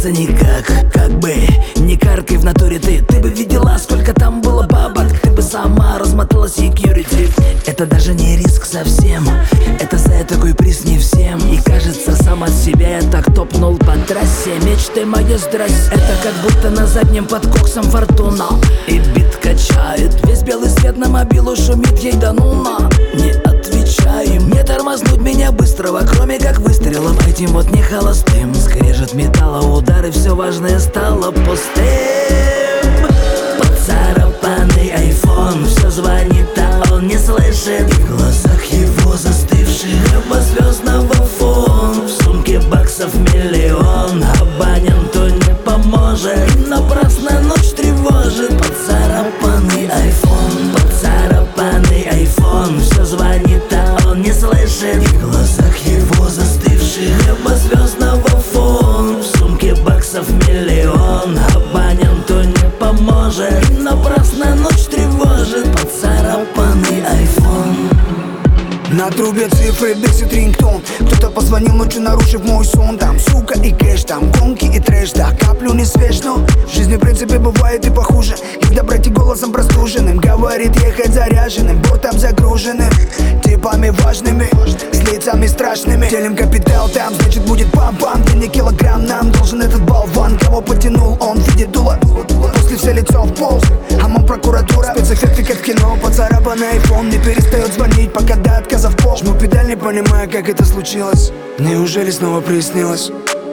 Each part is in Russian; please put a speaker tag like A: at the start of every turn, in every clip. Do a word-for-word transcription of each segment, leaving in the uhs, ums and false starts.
A: просто никак. Как бы не каркай в натуре ты. Ты бы видела, сколько там было бабок. Ты бы сама размотала секьюрити. Это даже не риск совсем. Это за такой приз не всем. И кажется, сам от себя я так топнул по трассе. Мечты мои, здрасте. Это как будто на заднем под коксом фортуна. И бит качает. Весь белый свет на мобилу шумит, ей да ну на. Не отвечаем. Не тормознуть меня быстрого, кроме как выстрелом этим вот не холостым. Скрежет металла, удары, все важное стало пустым. Поцарапанный айфон, все звонит, а он не слышит. В глазах его застывший небо звездного фон. В сумке баксов миллион, абоненту не поможет. Напрасно ночь тревожит. Поцарапанный айфон, поцарапанный айфон, все звонит, а он не слышит. В глазах его застывший небо звездного фон. В сумке баксов миллион, абоненту не поможет. Напрасно ночь тревожит. Поцарапанный айфон.
B: На трубе цифры, бесит рингтон. Кто-то позвонил ночью, нарушив мой сон. Там сука и кэш, там гонки и трэш. Да, каплю не свеж, но в жизни в принципе бывает и похуже. Когда братья голосом простуженным говорит ехать заряженным, бортом загруженным, типами важными, с лицами страшными. Делим капитал, там значит будет пам-пам. Денег килограмм нам должен этот болван. Кого потянул, он видит дуло. После все лицо в пол, а мам прокуратура. Спецэффекты как в кино, поцарапанный айфон не перестает звонить, пока до отказа в пол. Жму педаль, не понимая, как это случилось. Неужели снова приснилось?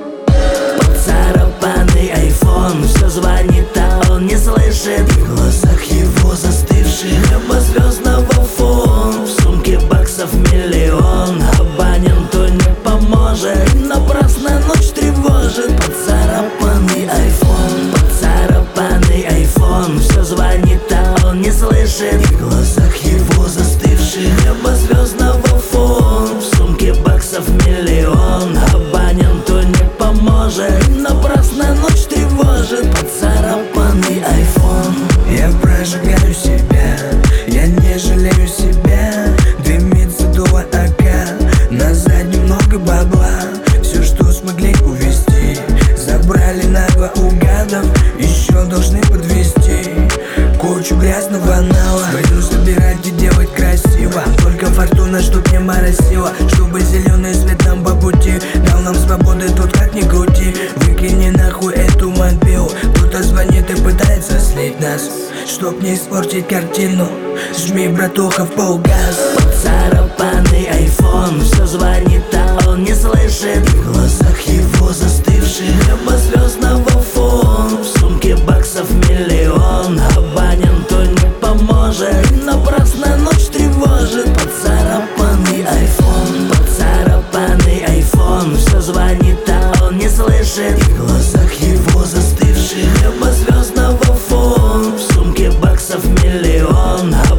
A: Поцарапанный айфон, все звонит, а он не слышит. В глазах его застывший небо звездного фон. В сумке баксов миллион, абоненту не поможет. Напрасно ночь тревожит. Поцарапанный айфон, поцарапанный айфон, все звонит, а он не слышит. В глазах его застывший небо звездного фон. В сумке баксов миллион, абоненту не поможет. Напрасно ночь тревожит. Поцарапанный айфон.
B: Я прожигаю себя, я не жалею себя. Дымится дуло АК, на заднем много бабла. Все, что смогли увезти, забрали нагло у гадов. Еще должны подвести кучу грязного нала. Пойду собирать и делать красиво. Только фортуна, чтоб не моросила, чтобы зеленый свет нам по пути дал нам свободы, тут как ни крути. Выкини нахуй эту мобилу. Кто-то звонит и пытается слить нас, чтоб не испортить картину. Жми, братуха, в полгаз.
A: Поцарапанный айфон, все звонит, а он не слышит. В глазах его застывший небо звездного фон. В сумке баксов миллион, абоненту не поможет. Напрасно ночь тревожит. Поцарапанный айфон, поцарапанный айфон, все звонит, а он не слышит. В глазах его застывший небо звездного фон. В сумке баксов миллион,